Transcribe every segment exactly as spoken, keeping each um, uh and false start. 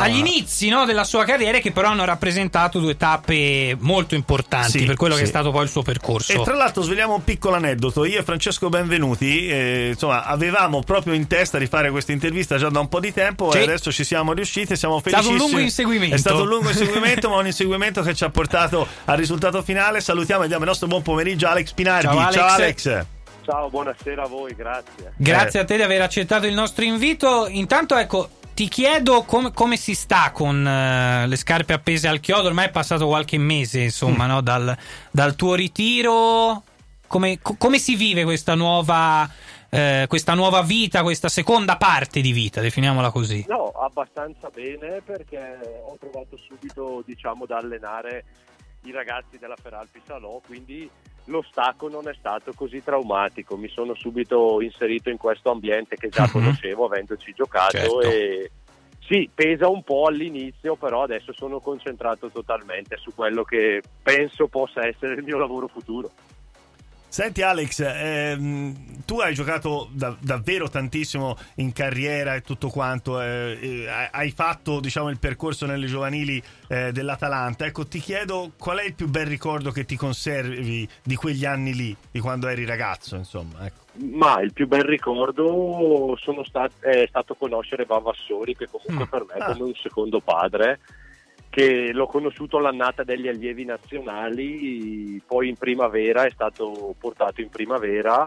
agli inizi, no, della sua carriera, che però hanno rappresentato due tappe molto importanti, sì, per quello sì. che è stato poi il suo percorso. E tra l'altro sveliamo un piccolo aneddoto. Io e Francesco Benvenuti eh, insomma avevamo proprio in testa di fare questa intervista già da un po' di tempo, sì. e adesso ci siamo riusciti, siamo felicissimi. È stato un lungo inseguimento. È stato un lungo inseguimento, ma un inseguimento che ci ha portato al risultato finale. Salutiamo e diamo il nostro buon pomeriggio a Alex Pinardi. Ciao Alex. Ciao Alex. Ciao, buonasera a voi, grazie. Grazie eh. a te di aver accettato il nostro invito. Intanto, ecco, ti chiedo com- come si sta con uh, le scarpe appese al chiodo. Ormai è passato qualche mese, insomma, mm. no? dal, dal tuo ritiro. Come, co- come si vive questa nuova, eh, questa nuova vita, questa seconda parte di vita, definiamola così? No, abbastanza bene, perché ho trovato subito, diciamo, da allenare i ragazzi della Feralpi Salò, quindi lo stacco non è stato così traumatico. Mi sono subito inserito in questo ambiente che già uh-huh. conoscevo, avendoci giocato, certo. e sì, pesa un po' all'inizio, però adesso sono concentrato totalmente su quello che penso possa essere il mio lavoro futuro. Senti Alex, ehm, tu hai giocato da, davvero tantissimo in carriera e tutto quanto, eh, eh, hai fatto, diciamo, il percorso nelle giovanili eh, dell'Atalanta. Ecco, ti chiedo qual è il più bel ricordo che ti conservi di quegli anni lì, di quando eri ragazzo, insomma, ecco. Ma il più bel ricordo sono stat- è stato conoscere Vavassori, che comunque mm. per me è come un secondo padre, che l'ho conosciuto all'annata degli allievi nazionali, poi in primavera è stato portato in primavera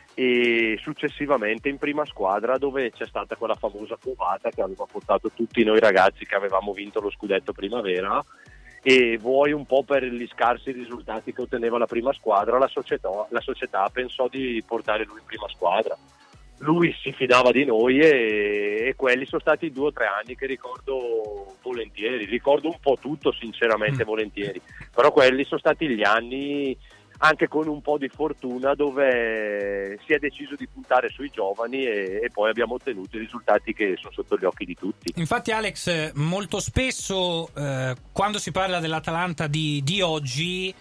e successivamente in prima squadra, dove c'è stata quella famosa cuvata che aveva portato tutti noi ragazzi che avevamo vinto lo scudetto primavera, e vuoi un po' per gli scarsi risultati che otteneva la prima squadra, la società, la società pensò di portare lui in prima squadra. Lui si fidava di noi e, e quelli sono stati due o tre anni che ricordo volentieri, ricordo un po' tutto sinceramente mm. volentieri, però quelli sono stati gli anni, anche con un po' di fortuna, dove si è deciso di puntare sui giovani e, e poi abbiamo ottenuto i risultati che sono sotto gli occhi di tutti. Infatti Alex, molto spesso eh, quando si parla dell'Atalanta di, di oggi,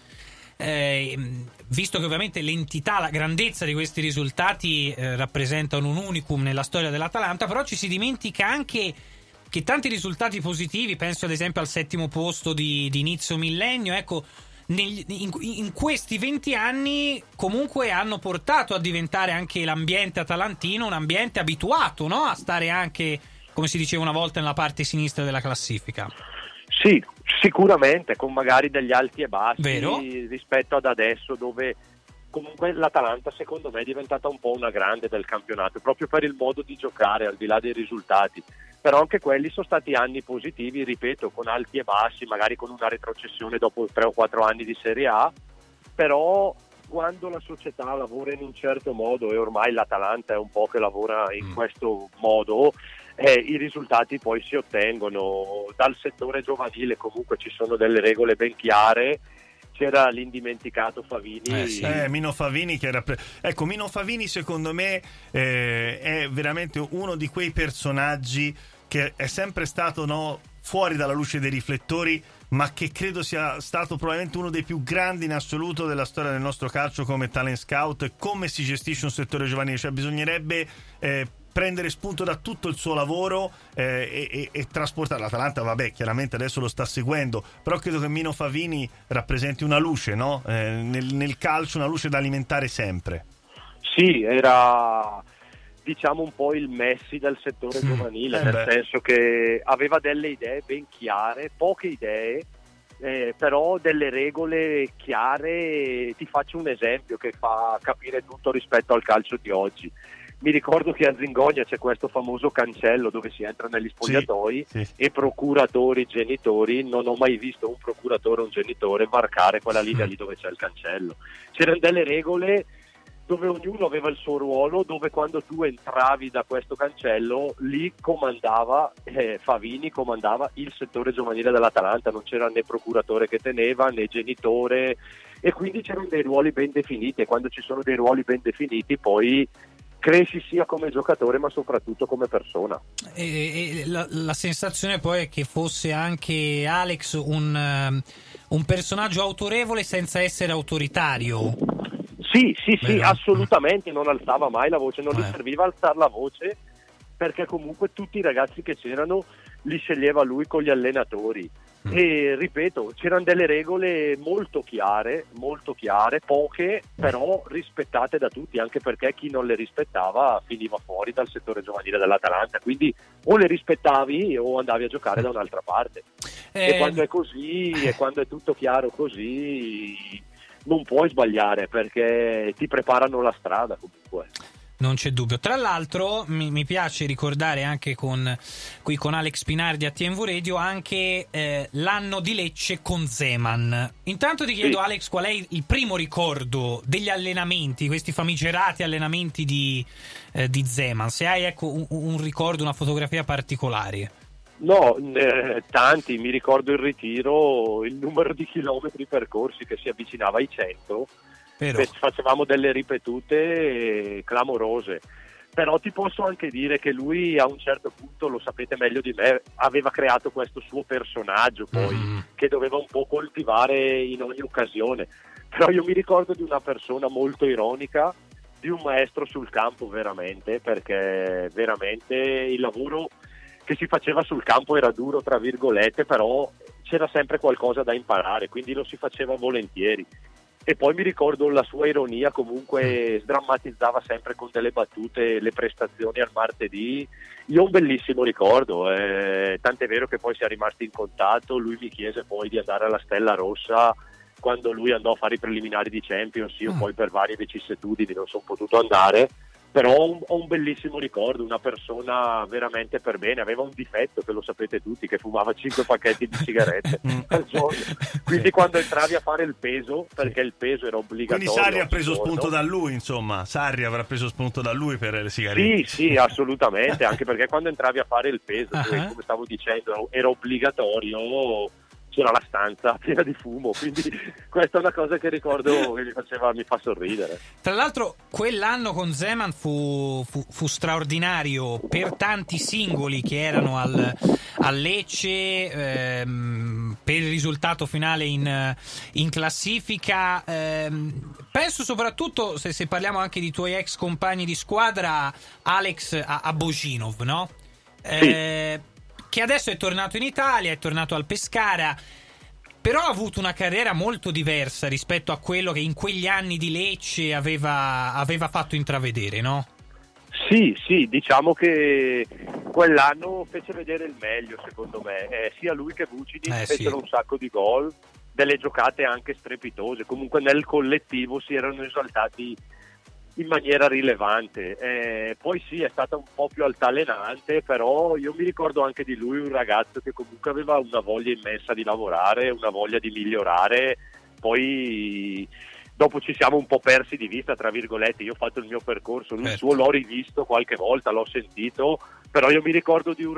Eh, visto che ovviamente l'entità, la grandezza di questi risultati eh, rappresentano un unicum nella storia dell'Atalanta, però ci si dimentica anche che tanti risultati positivi, penso ad esempio al settimo posto di, di inizio millennio, ecco, nel, in, in questi venti anni comunque hanno portato a diventare anche l'ambiente atalantino un ambiente abituato, no? A stare anche, come si diceva una volta, nella parte sinistra della classifica. Sì, sicuramente, con magari degli alti e bassi. Vero? Rispetto ad adesso, dove comunque l'Atalanta secondo me è diventata un po' una grande del campionato, proprio per il modo di giocare, al di là dei risultati. Però anche quelli sono stati anni positivi, ripeto, con alti e bassi, magari con una retrocessione dopo tre o quattro anni di Serie A, però quando la società lavora in un certo modo, e ormai l'Atalanta è un po' che lavora in mm. questo modo, eh, i risultati poi si ottengono. Dal settore giovanile comunque ci sono delle regole ben chiare. C'era l'indimenticato Favini, eh, sì. eh, Mino Favini che era pre- ecco Mino Favini secondo me eh, è veramente uno di quei personaggi che è sempre stato, no, fuori dalla luce dei riflettori, ma che credo sia stato probabilmente uno dei più grandi in assoluto della storia del nostro calcio come talent scout e come si gestisce un settore giovanile. Cioè bisognerebbe eh, prendere spunto da tutto il suo lavoro eh, e, e, e trasportare. L'Atalanta, vabbè, chiaramente adesso lo sta seguendo, però credo che Mino Favini rappresenti una luce, no? Eh, nel, nel calcio, una luce da alimentare sempre. Sì, era, diciamo, un po' il Messi del settore giovanile, eh nel beh. senso che aveva delle idee ben chiare, poche idee, eh, però delle regole chiare. Ti faccio un esempio che fa capire tutto rispetto al calcio di oggi. Mi ricordo che a Zingonia c'è questo famoso cancello dove si entra negli spogliatoi, sì, sì. e procuratori, genitori, non ho mai visto un procuratore o un genitore varcare quella linea lì dove c'è il cancello. C'erano delle regole dove ognuno aveva il suo ruolo, dove quando tu entravi da questo cancello lì comandava eh, Favini, comandava il settore giovanile dell'Atalanta, non c'era né procuratore che teneva né genitore, e quindi c'erano dei ruoli ben definiti, e quando ci sono dei ruoli ben definiti poi cresci sia come giocatore ma soprattutto come persona. E, e la, la sensazione poi è che fosse anche Alex un, um, un personaggio autorevole senza essere autoritario. Sì, sì, sì, Vero? assolutamente, non alzava mai la voce, non eh. gli serviva alzare la voce, perché comunque tutti i ragazzi che c'erano li sceglieva lui con gli allenatori. Mm. E ripeto, c'erano delle regole molto chiare, molto chiare, poche, però rispettate da tutti, anche perché chi non le rispettava finiva fuori dal settore giovanile dell'Atalanta, quindi o le rispettavi o andavi a giocare da un'altra parte. Eh... E quando è così, e quando è tutto chiaro così, non puoi sbagliare, perché ti preparano la strada comunque. Non c'è dubbio. Tra l'altro mi, mi piace ricordare anche con qui con Alex Pinardi a T M V Radio anche eh, l'anno di Lecce con Zeman. Intanto ti chiedo, sì. Alex, qual è il primo ricordo degli allenamenti, questi famigerati allenamenti di, eh, di Zeman? Se hai ecco un, un ricordo, una fotografia particolare. No, eh, tanti. Mi ricordo il ritiro, il numero di chilometri percorsi che si avvicinava ai cento. Però. Facevamo delle ripetute clamorose, però ti posso anche dire che lui a un certo punto, lo sapete meglio di me, aveva creato questo suo personaggio poi mm. che doveva un po' coltivare in ogni occasione. Però io mi ricordo di una persona molto ironica, di un maestro sul campo veramente, perché veramente il lavoro che si faceva sul campo era duro tra virgolette, però c'era sempre qualcosa da imparare, quindi lo si faceva volentieri. E poi mi ricordo la sua ironia, comunque sdrammatizzava sempre con delle battute le prestazioni al martedì. Io ho un bellissimo ricordo, eh, tant'è vero che poi si è rimasti in contatto. Lui mi chiese poi di andare alla Stella Rossa quando lui andò a fare i preliminari di Champions. Io poi per varie vicissitudini non sono potuto andare, però ho un, ho un bellissimo ricordo, una persona veramente per bene. Aveva un difetto che lo sapete tutti, che fumava cinque pacchetti di sigarette al giorno, quindi quando entravi a fare il peso, perché il peso era obbligatorio. Quindi Sarri ha preso spunto da lui, insomma Sarri avrà preso spunto da lui per le sigarette. Sì, sì, assolutamente, anche perché quando entravi a fare il peso, uh-huh. come stavo dicendo, era obbligatorio, c'era la stanza piena di fumo, quindi questa è una cosa che ricordo che mi faceva, mi fa sorridere. Tra l'altro quell'anno con Zeman fu, fu, fu straordinario per tanti singoli che erano al, al Lecce, ehm, per il risultato finale in, in classifica. Ehm, penso soprattutto, se, se parliamo anche di tuoi ex compagni di squadra, Alex, a, a Božinov, no? Eh, sì. Che adesso è tornato in Italia, è tornato al Pescara, però ha avuto una carriera molto diversa rispetto a quello che in quegli anni di Lecce aveva, aveva fatto intravedere, no? Sì, sì, diciamo che quell'anno fece vedere il meglio, secondo me. Eh, sia lui che Vucinic eh, fecero sì. un sacco di gol, delle giocate anche strepitose. Comunque nel collettivo si erano esaltati in maniera rilevante. Eh, poi sì, è stata un po' più altalenante, però io mi ricordo anche di lui un ragazzo che comunque aveva una voglia immensa di lavorare, una voglia di migliorare. Poi dopo ci siamo un po' persi di vista, tra virgolette. Io ho fatto il mio percorso, lui il suo l'ho rivisto qualche volta, l'ho sentito, però io mi ricordo di un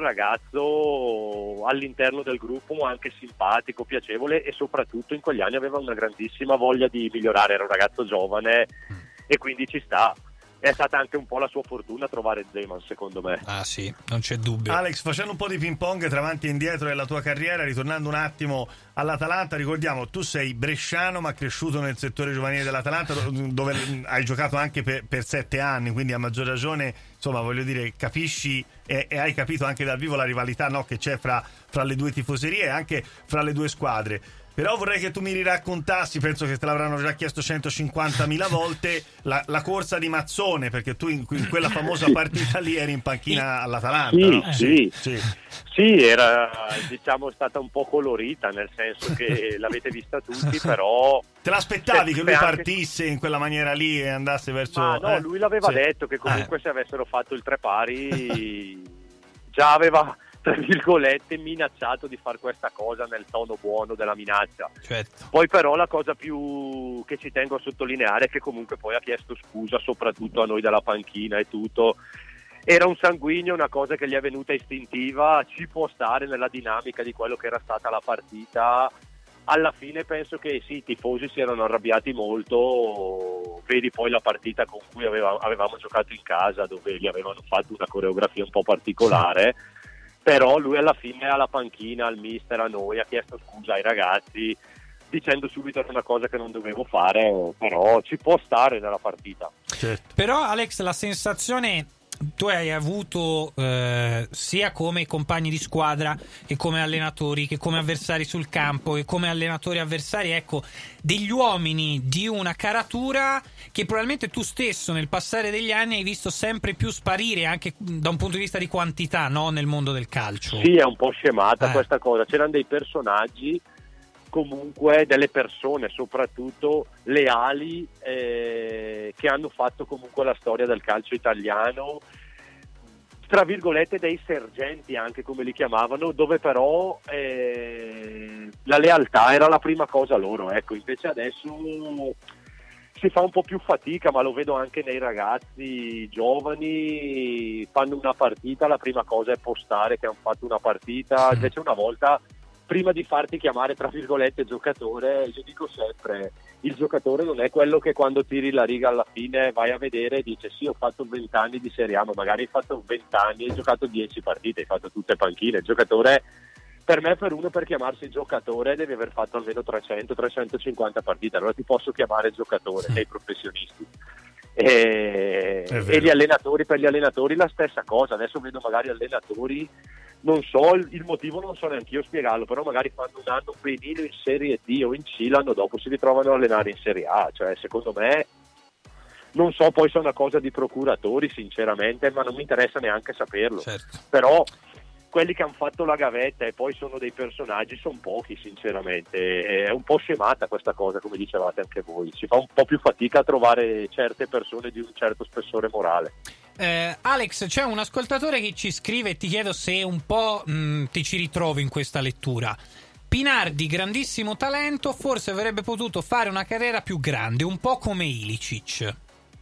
ragazzo all'interno del gruppo anche simpatico, piacevole, e soprattutto in quegli anni aveva una grandissima voglia di migliorare. Era un ragazzo giovane e quindi ci sta. È stata anche un po' la sua fortuna trovare Zeman, secondo me. Ah sì, non c'è dubbio. Alex, facendo un po' di ping pong tra avanti e indietro della tua carriera, ritornando un attimo all'Atalanta, ricordiamo, tu sei bresciano ma cresciuto nel settore giovanile dell'Atalanta, dove hai giocato anche per, per sette anni, quindi a maggior ragione, insomma, voglio dire, capisci e, e hai capito anche dal vivo la rivalità, no, che c'è fra, fra le due tifoserie e anche fra le due squadre. Però vorrei che tu mi riraccontassi, penso che te l'avranno già chiesto centocinquantamila volte, la, la corsa di Mazzone, perché tu in, in quella famosa partita lì eri in panchina all'Atalanta, sì, no? Sì, sì. Sì, era, diciamo, stata un po' colorita, nel senso che l'avete vista tutti, però... Te l'aspettavi che lui anche... partisse in quella maniera lì e andasse verso... Ma no, eh? lui l'aveva sì. detto che comunque eh. se avessero fatto il tre pari già aveva... tra virgolette minacciato di fare questa cosa nel tono buono della minaccia. Certo. Poi però la cosa più che ci tengo a sottolineare è che comunque poi ha chiesto scusa soprattutto a noi della panchina e tutto. Era un sanguigno, una cosa che gli è venuta istintiva, ci può stare nella dinamica di quello che era stata la partita. Alla fine penso che sì, i tifosi si erano arrabbiati molto, vedi poi la partita con cui aveva, avevamo giocato in casa, dove gli avevano fatto una coreografia un po' particolare. Sì. Però lui alla fine alla panchina, al mister, a noi, ha chiesto scusa ai ragazzi dicendo subito era una cosa che non dovevo fare, però ci può stare nella partita. Certo. Però Alex, la sensazione tu hai avuto eh, sia come compagni di squadra che come allenatori, che come avversari sul campo, che come allenatori avversari, ecco, degli uomini di una caratura che probabilmente tu stesso nel passare degli anni hai visto sempre più sparire anche da un punto di vista di quantità, no? Nel mondo del calcio. Sì, è un po' scemata eh. questa cosa, c'erano dei personaggi, comunque delle persone soprattutto leali, eh, che hanno fatto comunque la storia del calcio italiano, tra virgolette dei sergenti anche come li chiamavano, dove però eh, la lealtà era la prima cosa loro, ecco. Invece adesso si fa un po' più fatica, ma lo vedo anche nei ragazzi giovani, fanno una partita, la prima cosa è postare che hanno fatto una partita, invece una volta, prima di farti chiamare tra virgolette giocatore, io dico sempre, il giocatore non è quello che quando tiri la riga alla fine vai a vedere e dice sì, ho fatto venti anni di Serie A, ma magari hai fatto venti anni, hai giocato dieci partite, hai fatto tutte panchine. Il giocatore, per me, per uno, per chiamarsi giocatore devi aver fatto almeno trecento trecentocinquanta partite, allora ti posso chiamare giocatore nei professionisti. E, e gli allenatori, per gli allenatori la stessa cosa. Adesso vedo magari allenatori, non so il motivo, non so neanche io spiegarlo, però magari fanno un anno benino in Serie D o in C, l'anno dopo si ritrovano a allenare in Serie A. Cioè, secondo me, non so, poi sono una cosa di procuratori sinceramente, ma non mi interessa neanche saperlo. Certo. Però quelli che hanno fatto la gavetta e poi sono dei personaggi sono pochi sinceramente. È un po' scemata questa cosa, come dicevate anche voi, si fa un po' più fatica a trovare certe persone di un certo spessore morale. Eh, Alex, c'è un ascoltatore che ci scrive e ti chiedo se un po' mh, ti ci ritrovi in questa lettura. Pinardi, grandissimo talento, forse avrebbe potuto fare una carriera più grande, un po' come Ilicic.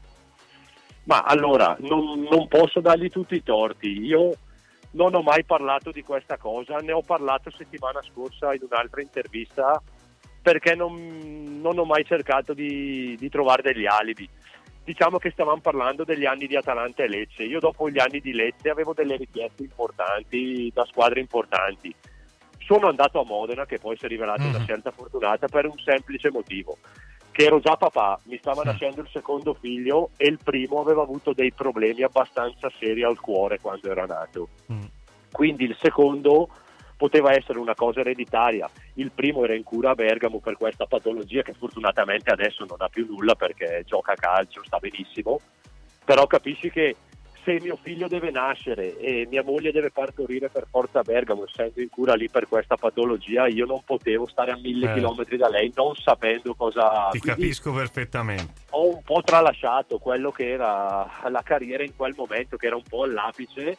Ma allora, non, non posso dargli tutti i torti. Io non ho mai parlato di questa cosa, ne ho parlato settimana scorsa in un'altra intervista, perché non, non ho mai cercato di, di trovare degli alibi. Diciamo che stavamo parlando degli anni di Atalanta e Lecce. Io dopo gli anni di Lecce avevo delle richieste importanti da squadre importanti. Sono andato a Modena, che poi si è rivelata una scelta fortunata, per un semplice motivo, che ero già papà, mi stava nascendo il secondo figlio e il primo aveva avuto dei problemi abbastanza seri al cuore quando era nato. Mm. Quindi il secondo poteva essere una cosa ereditaria. Il primo era in cura a Bergamo per questa patologia che fortunatamente adesso non ha più nulla perché gioca a calcio, sta benissimo. Però capisci che se mio figlio deve nascere e mia moglie deve partorire per forza a Bergamo, essendo in cura lì per questa patologia, io non potevo stare a mille eh. chilometri da lei non sapendo cosa... Ti Quindi capisco perfettamente. Ho un po' tralasciato quello che era la carriera in quel momento, che era un po' all'apice,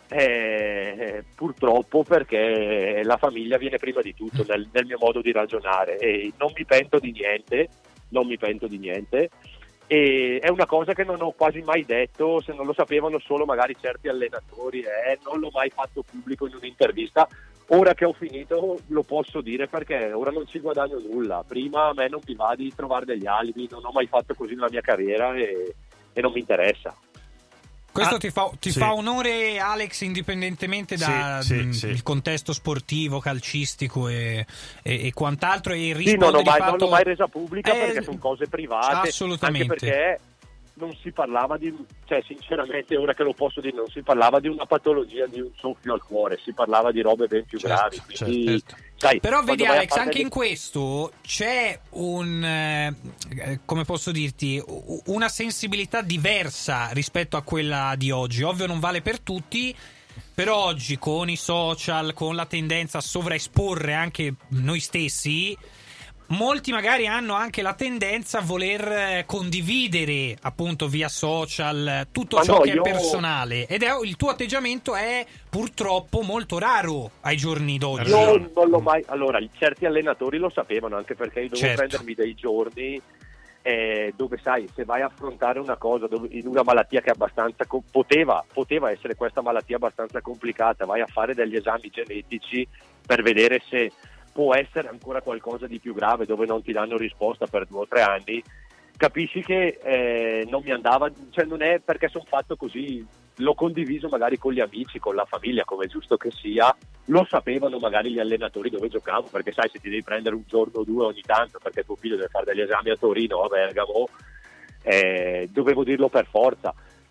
eh, purtroppo, perché la famiglia viene prima di tutto nel, nel mio modo di ragionare, e non mi pento di niente, non mi pento di niente. E è una cosa che non ho quasi mai detto, se non lo sapevano solo magari certi allenatori, eh, non l'ho mai fatto pubblico in un'intervista. Ora che ho finito lo posso dire, perché ora non ci guadagno nulla. Prima a me non mi va di trovare degli alibi, non ho mai fatto così nella mia carriera e, e non mi interessa. Questo ah, ti, fa, ti sì. fa onore, Alex, indipendentemente dal sì, sì, sì. contesto sportivo, calcistico e, e, e quant'altro. E sì, non, ho mai, fatto... non l'ho mai resa pubblica eh, perché sono cose private. Assolutamente. Anche perché non si parlava di, cioè sinceramente ora che lo posso dire, non si parlava di una patologia di un soffio al cuore, si parlava di robe ben più certo, gravi. Quindi, certo. sai, però vedi Alex, anche di... in questo c'è un, eh, come posso dirti, una sensibilità diversa rispetto a quella di oggi. Ovvio non vale per tutti, però oggi con i social, con la tendenza a sovraesporre anche noi stessi, molti magari hanno anche la tendenza a voler condividere appunto via social tutto Ma ciò no, che io... è personale, ed è il tuo atteggiamento è purtroppo molto raro ai giorni d'oggi. Io non l'ho mai, allora certi allenatori lo sapevano, anche perché io dovevo certo. prendermi dei giorni eh, dove sai, se vai a affrontare una cosa dove, in una malattia che è abbastanza co- poteva, poteva essere questa malattia abbastanza complicata, vai a fare degli esami genetici per vedere se può essere ancora qualcosa di più grave, dove non ti danno risposta per due o tre anni, capisci che eh, non mi andava, cioè non è perché sono fatto così, l'ho condiviso magari con gli amici, con la famiglia, come è giusto che sia, lo sapevano magari gli allenatori dove giocavo, perché sai, se ti devi prendere un giorno o due ogni tanto perché tuo figlio deve fare degli esami a Torino o a Bergamo, eh, dovevo dirlo per forza.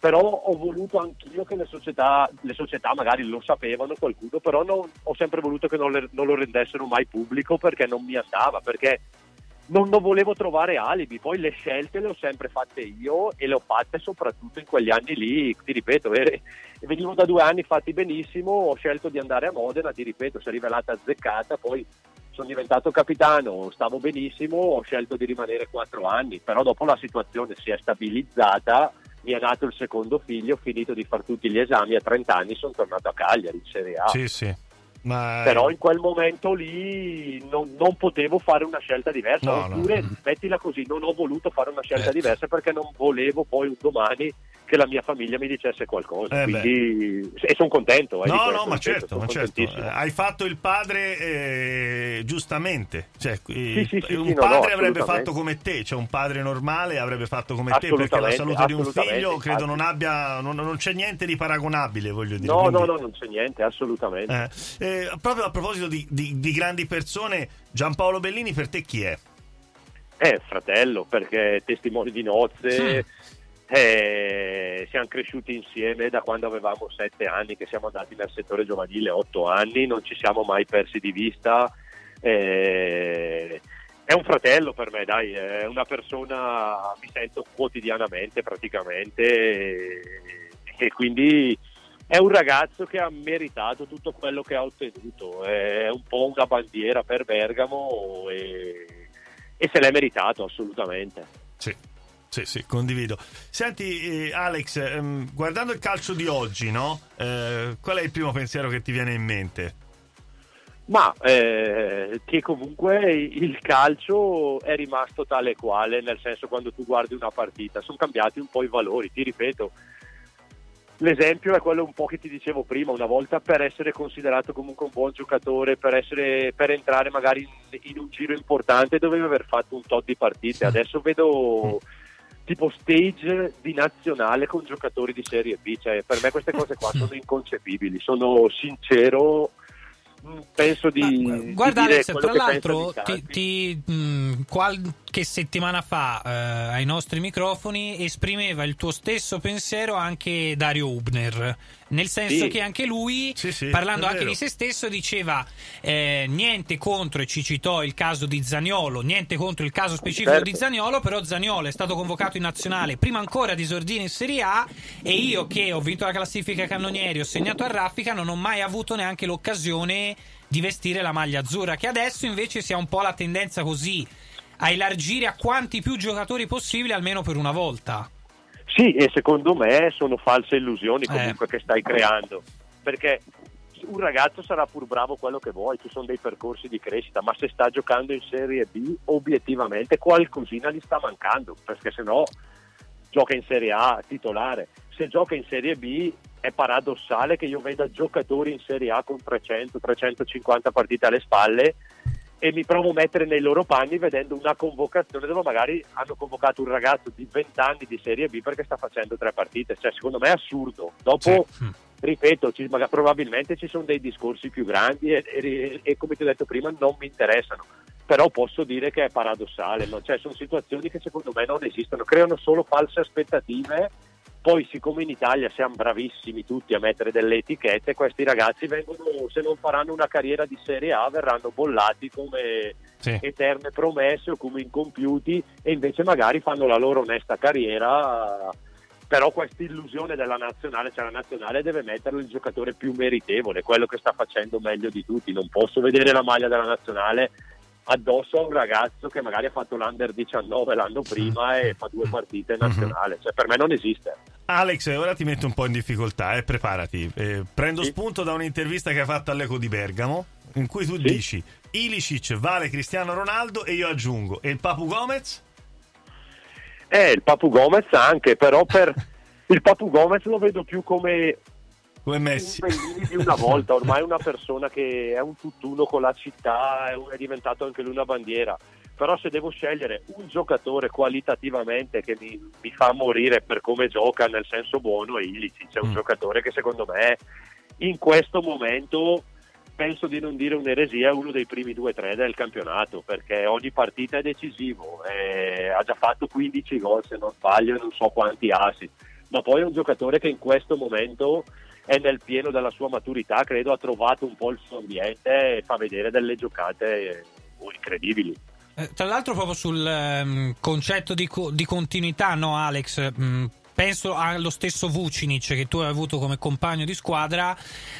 però ho voluto anch'io che le società, le società magari lo sapevano qualcuno, però non, ho sempre voluto che non, le, non lo rendessero mai pubblico, perché non mi andava, perché non, non volevo trovare alibi. Poi le scelte le ho sempre fatte io, e le ho fatte soprattutto in quegli anni lì, ti ripeto, eh, venivo da due anni fatti benissimo, ho scelto di andare a Modena, ti ripeto, si è rivelata azzeccata, poi sono diventato capitano, stavo benissimo, ho scelto di rimanere quattro anni, però dopo la situazione si è stabilizzata, mi è nato il secondo figlio, ho finito di fare tutti gli esami, a trenta anni sono tornato a Cagliari in Serie A. Sì, sì. Ma... Però in quel momento lì non, non potevo fare una scelta diversa, no, oppure no. mettila così, non ho voluto fare una scelta eh. diversa, perché non volevo poi un domani che la mia famiglia mi dicesse qualcosa, eh quindi, e sono contento. Eh, no, di questo, no, ma ripeto, certo, ma certo. Eh, hai fatto il padre eh, giustamente, cioè, sì, sì, sì, un sì, padre no, no, avrebbe fatto come te, cioè un padre normale avrebbe fatto come te, perché la Assolutamente, salute di un figlio assolutamente, credo non infatti. abbia, non, non c'è niente di paragonabile, voglio dire. No, quindi- no, no, non c'è niente, assolutamente. Eh, eh, proprio a proposito di, di- di grandi persone, Giampaolo Bellini per te chi è? Eh, fratello, perché testimoni di nozze, eh, siamo cresciuti insieme da quando avevamo sette anni, che siamo andati nel settore giovanile otto anni, non ci siamo mai persi di vista. Eh, è un fratello per me, dai, è una persona, mi sento quotidianamente praticamente, e, e quindi è un ragazzo che ha meritato tutto quello che ha ottenuto, è un po' una bandiera per Bergamo, e, e se l'è meritato assolutamente. Sì, sì, sì, condivido. Senti, eh, Alex, ehm, guardando il calcio di oggi, no? Eh, qual è il primo pensiero che ti viene in mente? Ma eh, che comunque il calcio è rimasto tale e quale, nel senso, quando tu guardi una partita sono cambiati un po' i valori, ti ripeto. L'esempio è quello un po' che ti dicevo prima, una volta per essere considerato comunque un buon giocatore, per essere, per entrare magari in, in un giro importante dovevi aver fatto un tot di partite. Adesso vedo tipo stage di nazionale con giocatori di Serie B, cioè per me queste cose qua sono inconcepibili, sono sincero. Penso di, Ma, guarda di dire Alex, quello tra che l'altro penso di ti, ti, mh, qualche settimana fa eh, ai nostri microfoni esprimeva il tuo stesso pensiero anche Dario Hübner, nel senso Sì. che anche lui, Sì, sì, parlando è anche vero. di se stesso, diceva eh, niente contro, e ci citò il caso di Zaniolo, niente contro il caso specifico Certo. di Zaniolo, però Zaniolo è stato convocato in nazionale prima ancora di esordire in Serie A, e io che ho vinto la classifica cannonieri, ho segnato a raffica, non ho mai avuto neanche l'occasione di vestire la maglia azzurra, che adesso invece si ha un po' la tendenza così a elargire a quanti più giocatori possibile, almeno per una volta. Sì, e secondo me sono false illusioni comunque Eh. che stai creando, perché un ragazzo sarà pur bravo quello che vuoi, ci sono dei percorsi di crescita, ma se sta giocando in Serie B obiettivamente qualcosina gli sta mancando, perché se no gioca in Serie A titolare. Se gioca in Serie B è paradossale che io veda giocatori in Serie A con trecento trecentocinquanta partite alle spalle, e mi provo a mettere nei loro panni vedendo una convocazione dove magari hanno convocato un ragazzo di venti anni di Serie B perché sta facendo tre partite. Cioè, secondo me è assurdo. Dopo, Sì. ripeto, ci, magari, probabilmente ci sono dei discorsi più grandi e, e, e come ti ho detto prima non mi interessano, però posso dire che è paradossale, no? Cioè, sono situazioni che secondo me non esistono, creano solo false aspettative. Poi, siccome in Italia siamo bravissimi tutti a mettere delle etichette, questi ragazzi vengono, se non faranno una carriera di Serie A, verranno bollati come Sì. eterne promesse o come incompiuti, e invece magari fanno la loro onesta carriera. Però questa illusione della nazionale, cioè la nazionale deve mettere il giocatore più meritevole, quello che sta facendo meglio di tutti. Non posso vedere la maglia della nazionale addosso a un ragazzo che magari ha fatto l'Under diciannove l'anno prima e fa due partite in nazionale, cioè per me non esiste. Alex, ora ti metto un po' in difficoltà, eh, preparati. Eh, prendo Sì. spunto da un'intervista che hai fatto all'Eco di Bergamo, in cui tu Sì. dici Ilicic vale Cristiano Ronaldo, e io aggiungo, e il Papu Gomez? Eh, il Papu Gomez anche, però per il Papu Gomez lo vedo più come Come Messi. un Bellini di una volta, ormai è una persona che è un tutt'uno con la città, è, un- è diventato anche lui una bandiera. Però se devo scegliere un giocatore qualitativamente che mi, mi fa morire per come gioca, nel senso buono, è Ilicic. C'è un Mm. giocatore che secondo me in questo momento, penso di non dire un'eresia, è uno dei primi due o tre del campionato, perché ogni partita è decisivo, eh, ha già fatto quindici gol se non sbaglio, e non so quanti assi. ma poi è un giocatore che in questo momento è nel pieno della sua maturità, credo ha trovato un po' il suo ambiente e fa vedere delle giocate oh, incredibili. Eh, tra l'altro proprio sul um, concetto di, co- di continuità, no Alex, mh, penso allo stesso Vucinic che tu hai avuto come compagno di squadra.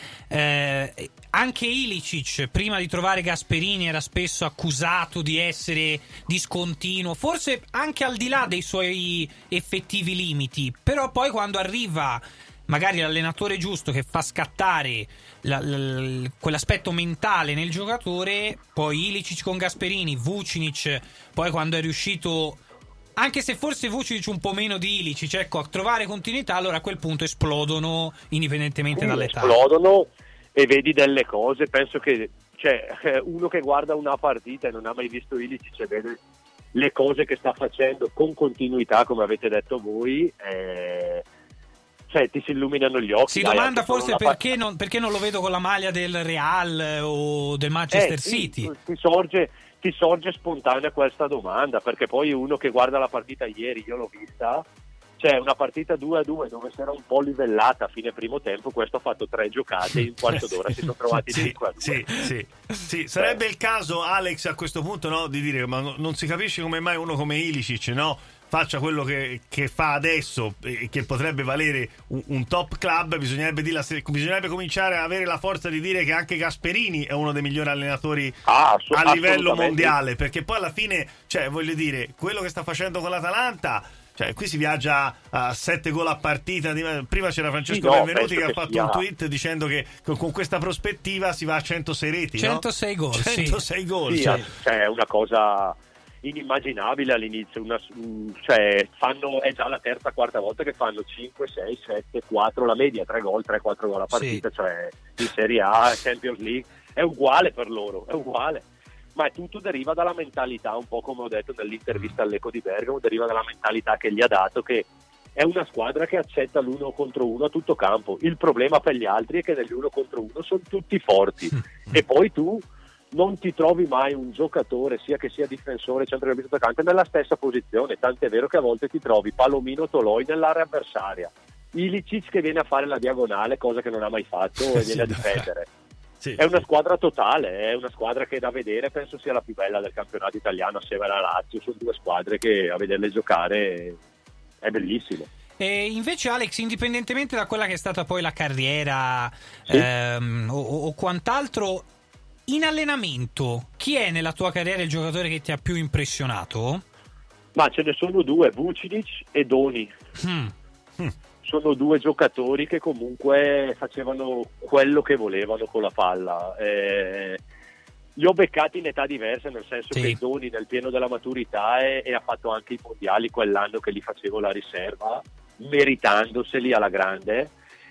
Eh, anche Ilicic prima di trovare Gasperini era spesso accusato di essere discontinuo, forse anche al di là dei suoi effettivi limiti, però poi quando arriva magari l'allenatore giusto che fa scattare la, la, quell'aspetto mentale nel giocatore, poi Ilicic con Gasperini, Vucinic poi quando è riuscito, anche se forse Vucinic un po' meno di Ilicic, ecco, a trovare continuità, allora a quel punto esplodono indipendentemente sì, dall'età. Esplodono e vedi delle cose, penso che cioè, uno che guarda una partita e non ha mai visto Ilicic e vede le cose che sta facendo con continuità, come avete detto voi, eh, cioè ti si illuminano gli occhi. Si dai, domanda forse perché part- non, perché non lo vedo con la maglia del Real o del Manchester eh, sì, City. Ti sorge, ti sorge spontanea questa domanda, perché poi uno che guarda la partita ieri, io l'ho vista, cioè una partita due a due dove si era un po' livellata a fine primo tempo, questo ha fatto tre giocate in un quarto d'ora, si sono trovati sì, cinque a due. sì, sì, sì. Sarebbe il caso, Alex, a questo punto, no, di dire ma non si capisce come mai uno come Ilicic, no, faccia quello che, che fa adesso e che potrebbe valere un, un top club. Bisognerebbe, dirla, bisognerebbe cominciare ad avere la forza di dire che anche Gasperini è uno dei migliori allenatori ah, assu- a livello mondiale, perché poi alla fine, cioè, voglio dire, quello che sta facendo con l'Atalanta, cioè, qui si viaggia a sette gol a partita. Prima c'era Francesco sì, no, Benvenuti che ha fatto sia... un tweet dicendo che con questa prospettiva si va a centosei reti, centosei no? gol, centosei sì. gol, sì, cioè. cioè è una cosa inimmaginabile all'inizio, una, cioè fanno, è già la terza quarta volta che fanno cinque, sei, sette, quattro, la media tre gol, tre quattro gol a partita, sì. Cioè in Serie A, Champions League è uguale per loro, è uguale. Ma tutto deriva dalla mentalità, un po' come ho detto nell'intervista all'Eco di Bergamo, deriva dalla mentalità che gli ha dato, che è una squadra che accetta l'uno contro uno a tutto campo. Il problema per gli altri è che negli uno contro uno sono tutti forti e poi tu non ti trovi mai un giocatore, sia che sia difensore, centrocampista, attaccante, nella stessa posizione, tant'è vero che a volte ti trovi Palomino Toloi nell'area avversaria, Ilicic che viene a fare la diagonale, cosa che non ha mai fatto, e viene a difendere. Sì, è una sì. squadra totale, è una squadra che da vedere penso sia la più bella del campionato italiano assieme alla Lazio. Sono due squadre che a vederle giocare è bellissimo. E invece Alex, indipendentemente da quella che è stata poi la carriera sì. ehm, o, o quant'altro, in allenamento chi è nella tua carriera il giocatore che ti ha più impressionato? Ma ce ne sono due, Vucinic e Doni. Hmm. Hmm. Sono due giocatori che comunque facevano quello che volevano con la palla. Eh, li ho beccati in età diverse, nel senso sì. che Doni nel pieno della maturità e, e ha fatto anche i mondiali quell'anno che gli facevo la riserva, meritandoseli alla grande.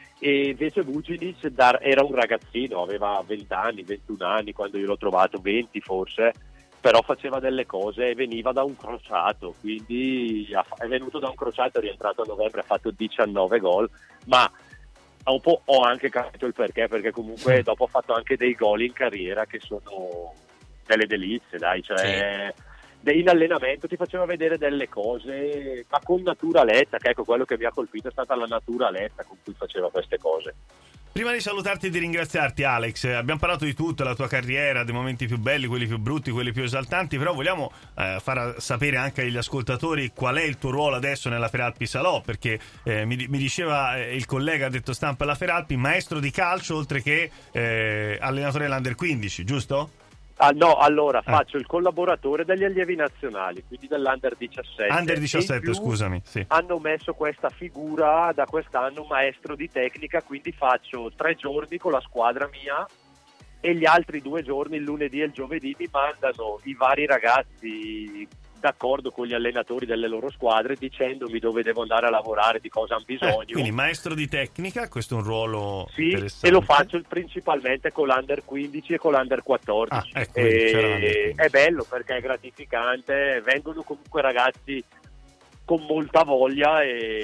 E invece Vucinic era un ragazzino, aveva venti anni, ventuno anni quando io l'ho trovato, venti forse, però faceva delle cose e veniva da un crociato, quindi è venuto da un crociato, è rientrato a novembre, ha fatto diciannove gol, ma un po' ho anche capito il perché, perché comunque dopo ha fatto anche dei gol in carriera che sono delle delizie, dai, cioè sì. in allenamento ti faceva vedere delle cose, ma con naturalezza, che ecco, quello che mi ha colpito è stata la naturalezza con cui faceva queste cose. Prima di salutarti e di ringraziarti, Alex, abbiamo parlato di tutto, la tua carriera, dei momenti più belli, quelli più brutti, quelli più esaltanti, però vogliamo eh, far sapere anche agli ascoltatori qual è il tuo ruolo adesso nella Feralpi Salò, perché eh, mi, mi diceva eh, il collega detto stampa alla Feralpi, maestro di calcio oltre che eh, allenatore dell'Under quindici, giusto? Ah, no, allora ah. faccio il collaboratore degli allievi nazionali, quindi dell'Under diciassette. Under diciassette, scusami. Sì. Hanno messo questa figura da quest'anno, maestro di tecnica, quindi faccio tre giorni con la squadra mia e gli altri due giorni, il lunedì e il giovedì, mi mandano i vari ragazzi d'accordo con gli allenatori delle loro squadre dicendomi dove devo andare a lavorare, di cosa hanno bisogno. Eh, quindi maestro di tecnica, questo è un ruolo sì, interessante. E lo faccio principalmente con l'Under quindici e con l'Under quattordici. Ah, ecco, e è bello perché è gratificante, vengono comunque ragazzi con molta voglia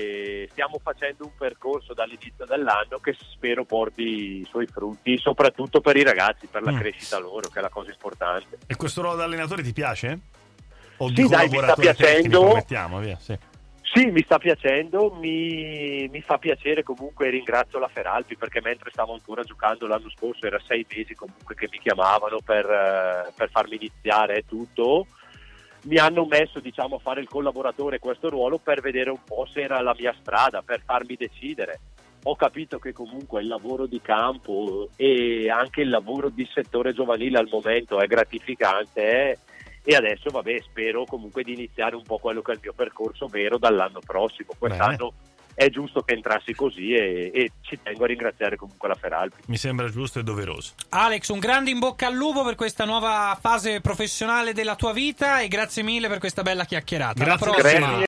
e stiamo facendo un percorso dall'inizio dell'anno che spero porti i suoi frutti, soprattutto per i ragazzi, per la mm. crescita loro, che è la cosa importante. E questo ruolo da allenatore ti piace? O sì, dai, mi sta piacendo. Mettiamo, via, sì. Sì, mi sta piacendo, mi, mi fa piacere comunque, ringrazio la Feralpi perché mentre stavo ancora giocando l'anno scorso, era sei mesi comunque che mi chiamavano per, eh, per farmi iniziare tutto, mi hanno messo diciamo a fare il collaboratore questo ruolo per vedere un po' se era la mia strada, per farmi decidere. Ho capito che comunque il lavoro di campo e anche il lavoro di settore giovanile al momento è gratificante, eh? E adesso vabbè, spero comunque di iniziare un po' quello che è il mio percorso vero dall'anno prossimo. Quest'anno Bene. È giusto che entrassi così e, e ci tengo a ringraziare comunque la Feralpi. Mi sembra giusto e doveroso. Alex, un grande in bocca al lupo per questa nuova fase professionale della tua vita e grazie mille per questa bella chiacchierata. Grazie, alla prossima. Grazie.